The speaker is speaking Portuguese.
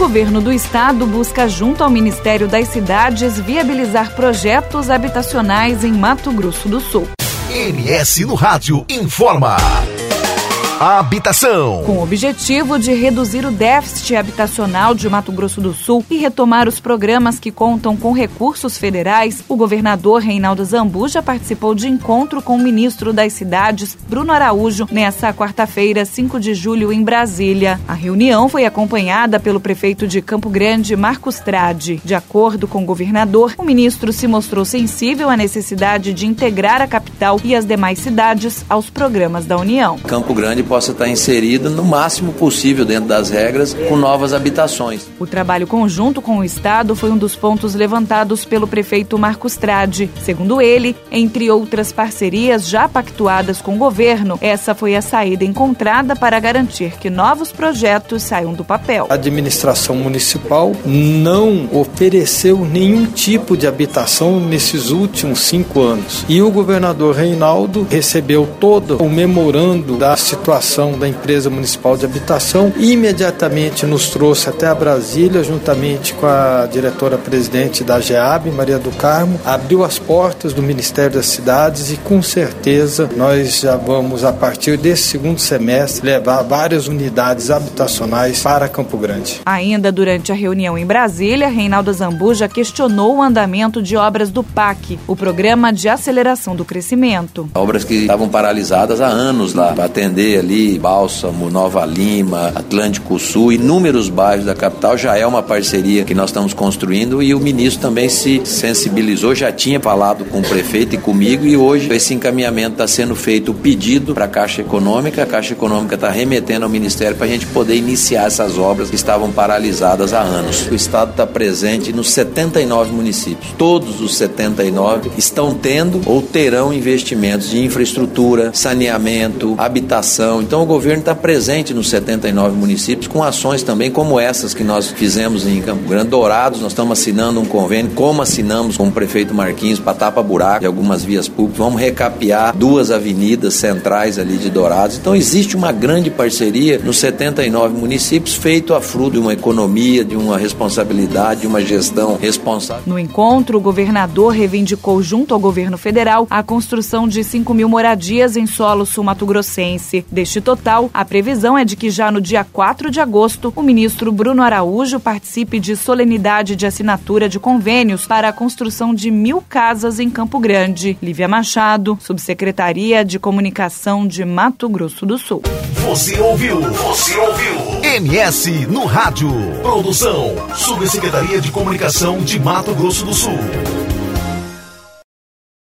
governo do estado busca, junto ao Ministério das Cidades, viabilizar projetos habitacionais em Mato Grosso do Sul. MS no Rádio informa. Habitação. Com o objetivo de reduzir o déficit habitacional de Mato Grosso do Sul e retomar os programas que contam com recursos federais, o governador Reinaldo Zambuja participou de encontro com o ministro das Cidades, Bruno Araújo, nesta quarta-feira, 5 de julho, em Brasília. A reunião foi acompanhada pelo prefeito de Campo Grande, Marcos Trade. De acordo com o governador, o ministro se mostrou sensível à necessidade de integrar a capital e as demais cidades aos programas da União. Campo Grande possa estar inserida no máximo possível dentro das regras com novas habitações. O trabalho conjunto com o Estado foi um dos pontos levantados pelo prefeito Marcos Trade. Segundo ele, entre outras parcerias já pactuadas com o governo, essa foi a saída encontrada para garantir que novos projetos saiam do papel. A administração municipal não ofereceu nenhum tipo de habitação nesses últimos 5 anos. E o governador Reinaldo recebeu todo o memorando da situação da empresa municipal de habitação e imediatamente nos trouxe até a Brasília, juntamente com a diretora-presidente da GEAB, Maria do Carmo, abriu as portas do Ministério das Cidades e com certeza nós já vamos, a partir desse segundo semestre, levar várias unidades habitacionais para Campo Grande. Ainda durante a reunião em Brasília, Reinaldo Zambuja questionou o andamento de obras do PAC, o Programa de Aceleração do Crescimento. Obras que estavam paralisadas há anos lá, para atender ali Bálsamo, Nova Lima, Atlântico Sul, inúmeros bairros da capital, já é uma parceria que nós estamos construindo e o ministro também se sensibilizou, já tinha falado com o prefeito e comigo e hoje esse encaminhamento está sendo feito, o pedido para a Caixa Econômica está remetendo ao Ministério para a gente poder iniciar essas obras que estavam paralisadas há anos. O Estado está presente nos 79 municípios, todos os 79 estão tendo ou terão investimentos de infraestrutura, saneamento, habitação. Então o governo está presente nos 79 municípios com ações também como essas que nós fizemos em Campo Grande. Dourados, nós estamos assinando um convênio, como assinamos com o prefeito Marquinhos para tapa-buraco de algumas vias públicas. Vamos recapear 2 avenidas centrais ali de Dourados. Então existe uma grande parceria nos 79 municípios feito a fruto de uma economia, de uma responsabilidade, de uma gestão responsável. No encontro, o governador reivindicou junto ao governo federal a construção de 5.000 moradias em solo sul-mato-grossense. Deste total, a previsão é de que já no dia 4 de agosto, o ministro Bruno Araújo participe de solenidade de assinatura de convênios para a construção de 1.000 casas em Campo Grande. Lívia Machado, Subsecretaria de Comunicação de Mato Grosso do Sul. Você ouviu MS no Rádio. Produção, Subsecretaria de Comunicação de Mato Grosso do Sul.